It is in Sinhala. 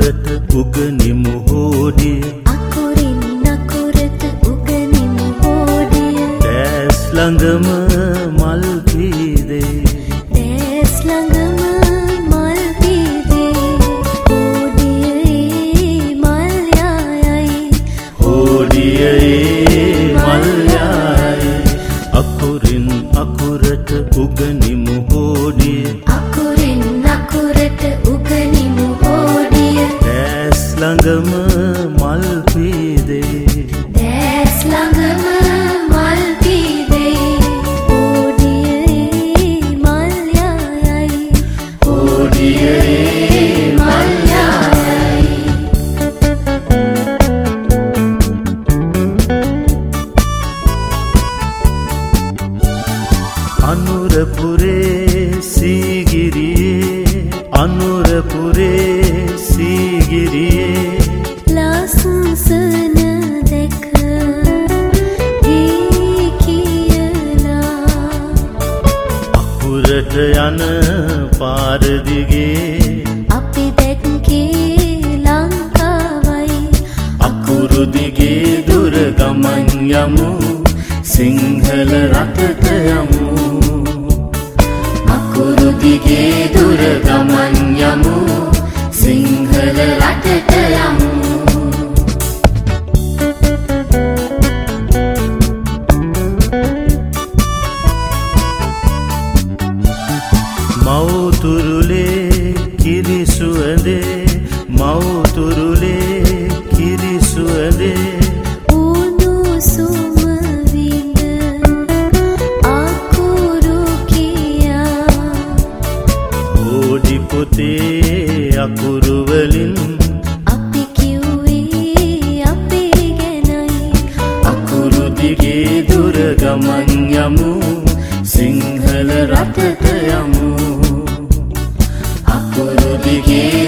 අකුරට උගනිමු හෝඩිය අකුරින් අකුරට උගනිමු හෝඩිය දැස් ළඟම මල් පීදේ දැස් ළඟම මල් පීදේ හෝඩියේ මල් යායයි හෝඩියේ මල් යායයි අකුරින් අකුරට උගනිමු හෝඩිය අකුරින් අකුරට උගනිමු හෝඩිය දැස් ළඟම මල් පීදේ දැස් ළඟම මල් පීදේ හෝඩියේ මල් යායයි හෝඩියේ මල් යායයි අනුරපුරේ සීගිරියේ අනුරපුරේ සීගිරියේ ලාසුසන දැක දී කියලා අකුරට යන පාර දිගේ අපි දැක්කේ ලංකාවයි අකුරු දිගේ දුර ගමන් යමු සිංහල රටට යමු අකුරු දිගේ දුර ගමන් යමු සිංහල රටට යමු මව්තුරුලේ කිරිසුවඳේ මව්තුරුලේ කිරිසුවඳේ උණුසුම විඳ අකුරු කියා හෝඩි පොතේ අකුරු වලින් අපි කිව්වේ අපේ ගැනයි අකුරු දිගේ දුර ගමන් යමු සිංහල රටට යමු අකුරු දිගේ